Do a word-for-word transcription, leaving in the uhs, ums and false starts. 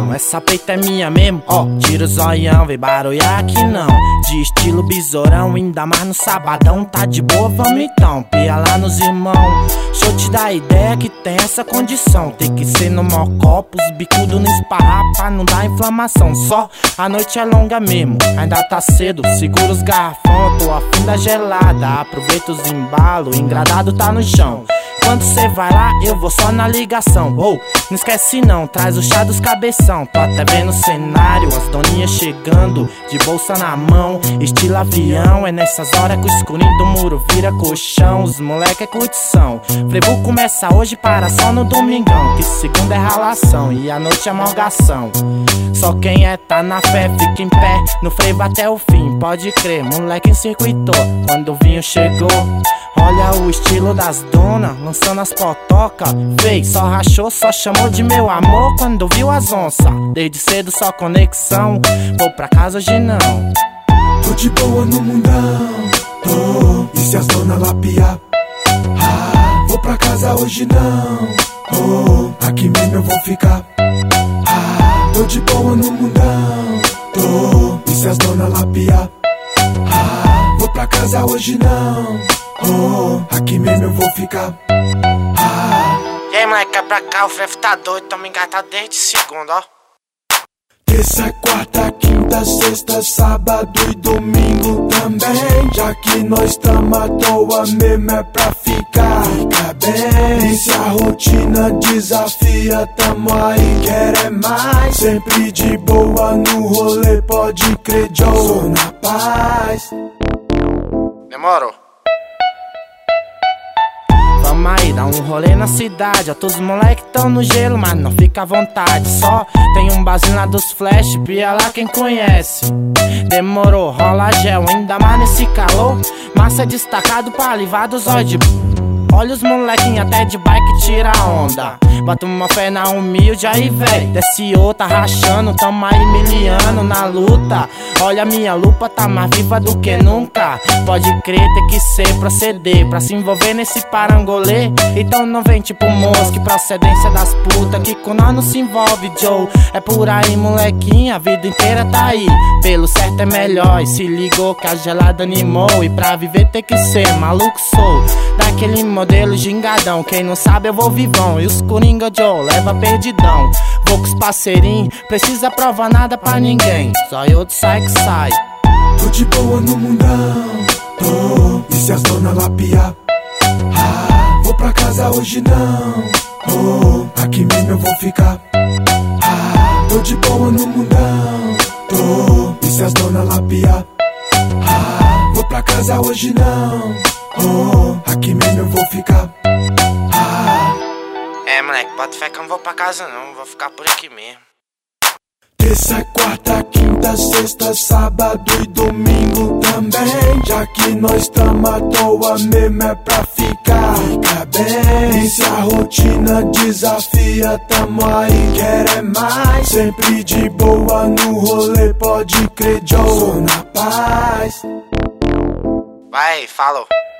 não, essa peita é minha mesmo. Ó, tira o zoião, vem barulhar aqui não. De estilo besourão, ainda mais no sabadão. Tá de boa, vamos então, pia lá nos irmãos. Deixa eu te dar ideia que tem essa condição. Tem que ser no maior copo, os bicudos no esparrar pra não dar inflamação. Só a noite é longa mesmo, ainda tá cedo. Segura os garrafão, tô afim da gelada. Aproveita os embalos, engradado tá no chão. Quando cê vai lá, eu vou só na ligação. Oh, não esquece não, traz o chá dos cabeção. Tô até vendo o cenário, as doninhas chegando, de bolsa na mão, estilo avião. É nessas horas que o escurinho do muro vira colchão. Os moleque é curtição. Frevo começa hoje, para só no domingão. Que segunda é ralação e a noite é morgação. Só quem é tá na fé, fica em pé, no frevo até o fim. Pode crer, moleque circuitou quando o vinho chegou. Olha o estilo das donas, lançando as potocas. Véi, só rachou, só chamou de meu amor quando viu as onças. Desde cedo só conexão, vou pra casa hoje não. Tô de boa no mundão, tô. E se as donas lapiar? Ah, vou pra casa hoje não, oh. Aqui mesmo eu vou ficar. Ah, tô de boa no mundão, tô. E se as donas lapiar? Ah, vou pra casa hoje não, oh, aqui mesmo eu vou ficar. Ah. E aí, moleque, pra cá, o frevo tá doido, tamo engatado desde segunda, ó. Terça, quarta, quinta, sexta, sábado e domingo também. Já que nós tamo à toa mesmo é pra ficar. Fica bem. E se a rotina desafia, tamo aí, quer é mais. Sempre de boa no rolê, pode crer, Joe. Sou na paz. Demorou. Vamos aí, dá um rolê na cidade. Ó, todos os moleques tão no gelo, mas não fica à vontade. Só tem um barzinho lá dos flash, pia lá quem conhece. Demorou, rola gel, ainda mais nesse calor. Massa destacado pra livrar dos olhos de... Olha os molequinhos até de bike tira onda. Bota uma fé na humilde aí, véi. Desce outra rachando, tamo aí miliano na luta. Olha minha lupa, tá mais viva do que nunca. Pode crer, tem que ser proceder pra se envolver nesse parangolê. Então não vem tipo mosca, procedência das putas, que com nós não se envolve, Joe. É por aí, molequinha, a vida inteira tá aí. Pelo certo é melhor, e se ligou que a gelada animou. E pra viver tem que ser maluco, sou daquele modelo gingadão. Quem não sabe eu vou vivão, e os coringa Joe leva perdidão. Vou com os parceirinhos, precisa provar nada pra ninguém. Só eu outro sai que sai. Tô de boa no mundão, tô. E se as donas lapiar? Ah, vou pra casa hoje não, oh. Aqui mesmo eu vou ficar. Ah, tô de boa no mundão, tô. E se as donas lapiar? Ah, vou pra casa hoje não, oh. Aqui mesmo eu vou ficar. Ah. É, moleque, bota fé que eu não vou pra casa não, vou ficar por aqui mesmo. Terça, quarta, quinta, sexta, sábado e domingo também. Já que nós tamo à toa mesmo é pra ficar. Fica bem. E se a rotina desafia, tamo aí, quer é mais. Sempre de boa no rolê, pode crer, Joe. Sou na paz. Vai, falou.